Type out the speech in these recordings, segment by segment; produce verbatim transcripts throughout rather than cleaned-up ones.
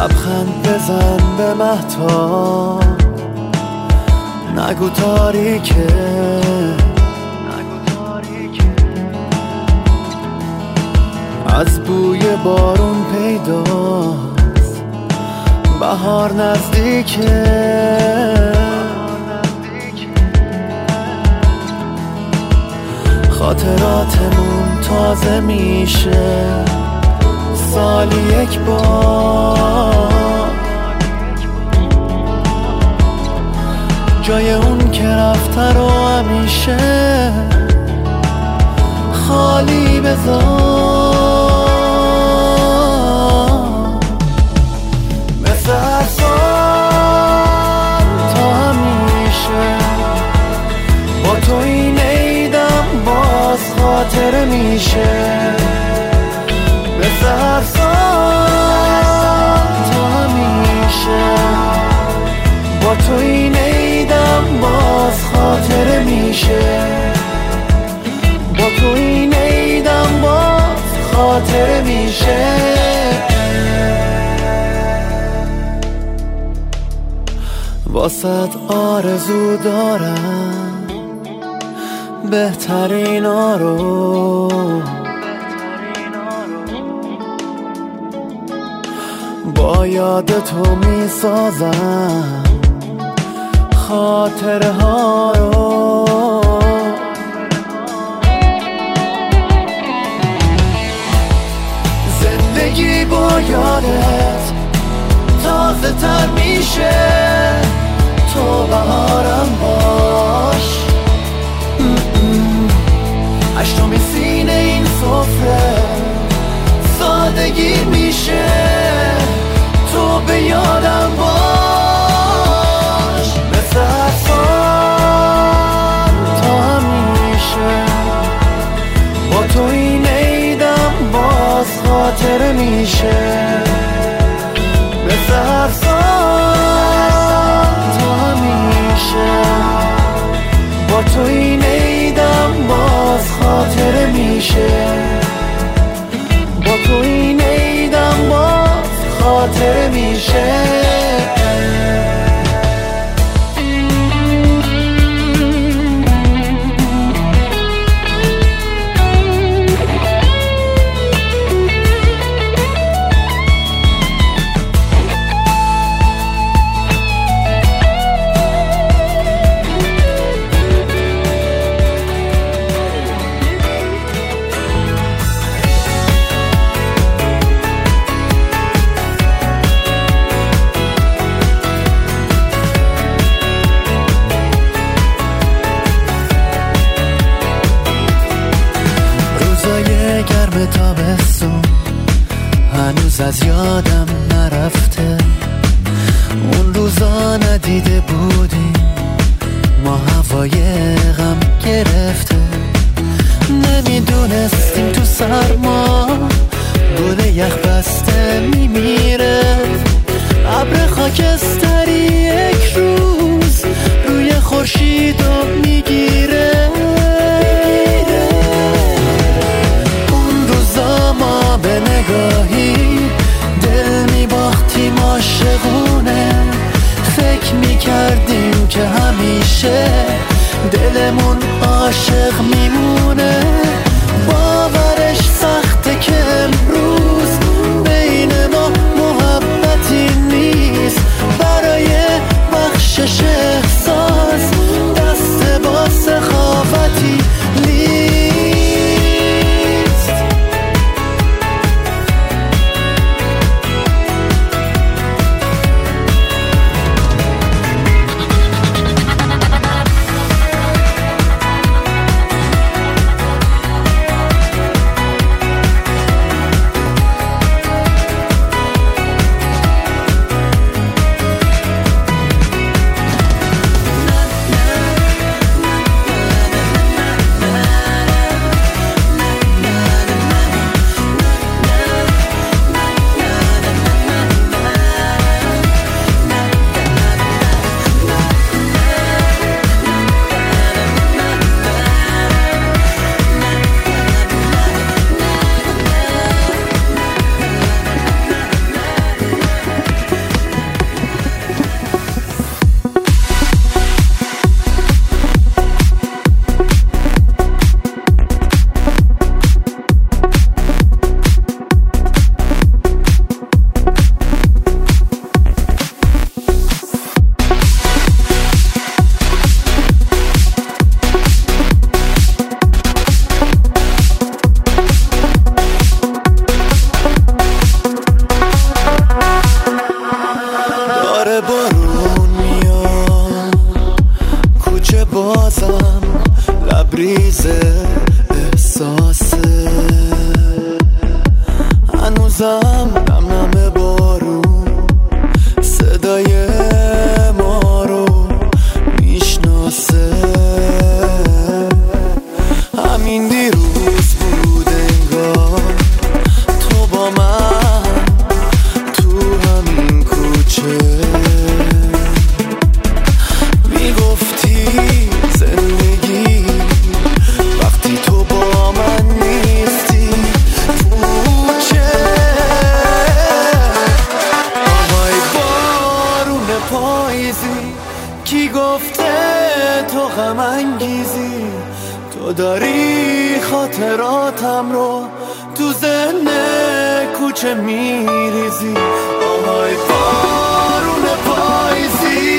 لبخند بزن به مهتاب، نگو تاریکه، از بوی بارون پیداست بهار نزدیکه. خاطراتمون تازه میشه سالی یک بار، جای اون که رفته رو همیشه خالی بذار. مثل هر سال تا همیشه با تو این عیدم باز خاطره میشه. مثل هر سال تا همیشه با تو این عیدم باز خاطره میشه. با تو این عیدم باز خاطره میشه. واسه آرزو دارم بهترین ها رو، با یاد تو میسازم خاطره ها رو. زندگی با یادت تازه تر میشه، تو بهارم باش. اشتم سینه این سفره سادگی میشه، تو به یادم باش. مثل هر سال تا همیشه با تو این عیدم باز خاطره میشه. مثل هر سال تا همیشه با تو این عیدم باز خاطره میشه. با تو این عیدم باز خاطره میشه. گرم تابستون هنوز از یادم نرفته، اون روزا ندیده بودیم ما هوای غم گرفته. نمیدونستیم تو سرما گل یخ بسته میمیره، ابر خاکستری یک روز روی خورشیدو میگیره. به نگاهی دل میباختیم عاشقونه، فکر میکردیم که همیشه دلمون عاشق میمونه. باورش سخته که امروز بین ما محبتی نیست، برای بخشش احساس دست با سخاوتی نیست. پاییزی، کی گفته تو غم انگیزی؟ تو داری خاطراتم رو تو ذهن کوچه میریزی. آهای بارون پاییزی،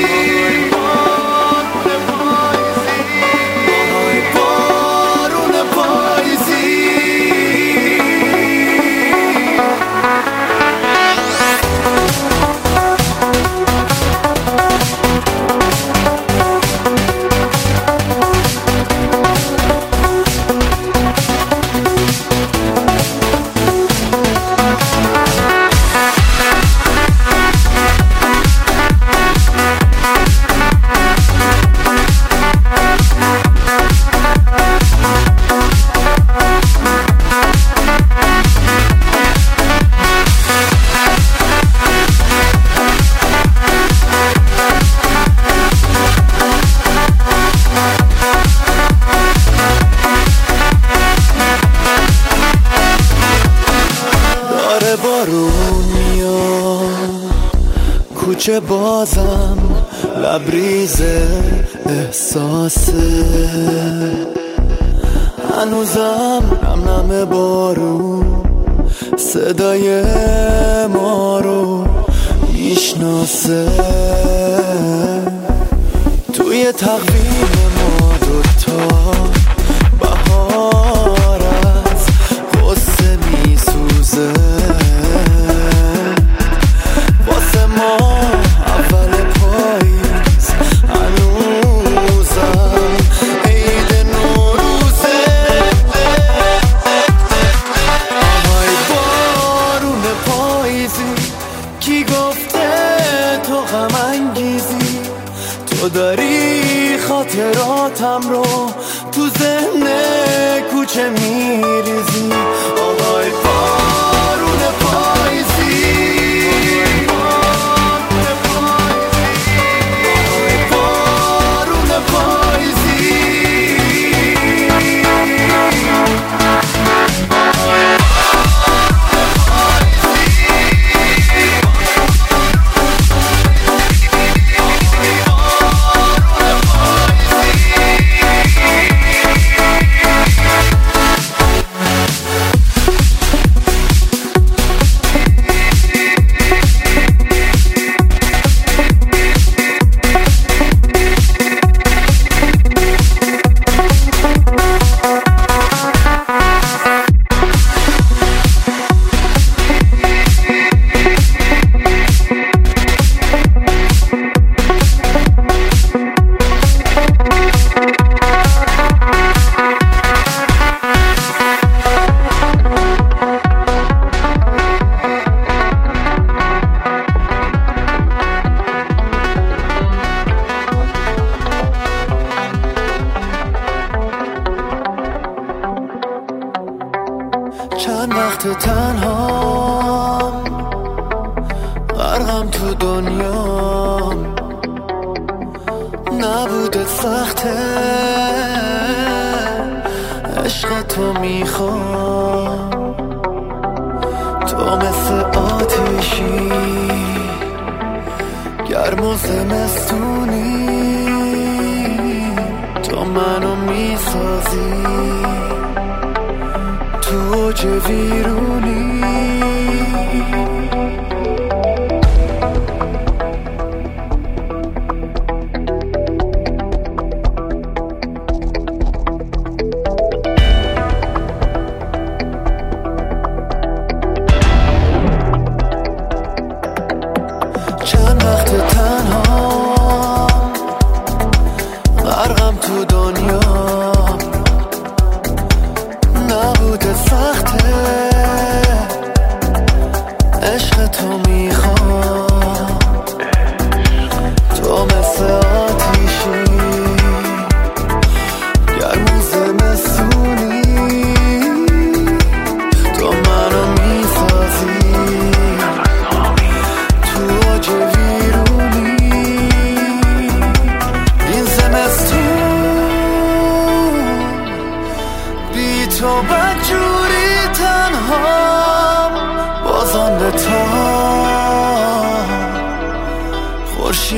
بارون میاد کوچه بازم لبریز احساسه، هنوزم نم نم بارون صدای ما رو میشناسه. توی تقویم ما دوتا بهار از غصه میسوزه، واسه ما اول پاییز هنوزم عید نوروزه. آهای بارون پاییزی، کی گفته تو غم انگیزی؟ تو داری خاطراتم رو تو ذهن کوچه میریزی. آهای بارون پاییزی، چند وقت تنهام، غرقم تو دنیام، نبوده سخته عشق تو میخوام. تو مثل آتیشی گرم و زمستونی، تو منو میسازی تو اوج ویرونی. چند وقت تنها، غرقم تو دنیا، نبوده سخته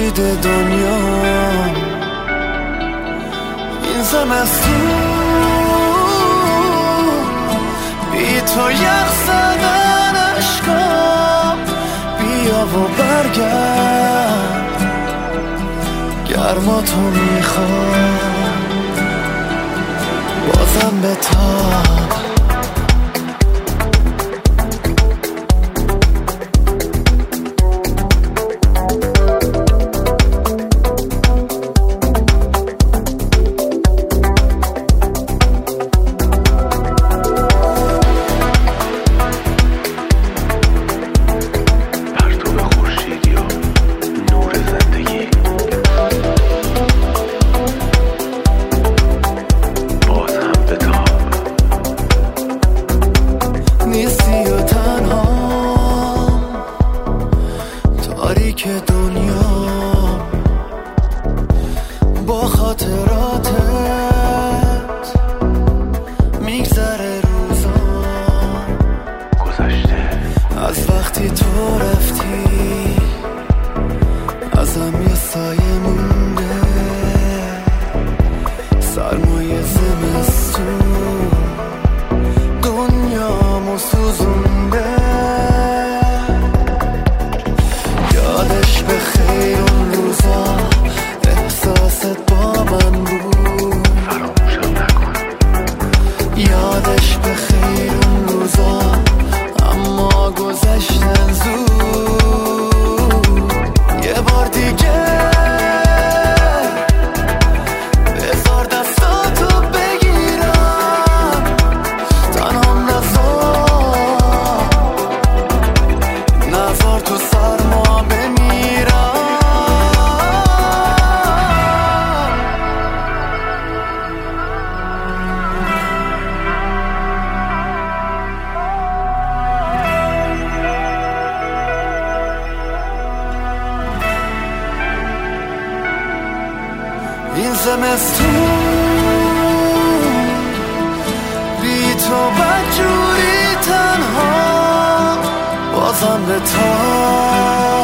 خورشید دنیا. این زمستون بی تو یخ زدن اشکام، بیا و برگرد گرما تو میخوام، بازم به تاب. نیستی و تنها تاریک دنیا، با خاطراتت میگذره روزا گذشته از وقتی تو رفتی، ازم یه سایه مونده، سرمایه زمستون دنیامو سوزونده. یادش به خیر اون روزا، احساست با من بود، فراموشم نکن. یادش به خیر اون روزا، اما گذشتن زود. یه بار دیگه بذار دستاتو بگیرم، تنهام نذار، نذار تو سرما بمیرم. این زمستون بی تو بدجوری تنها، بازم به تا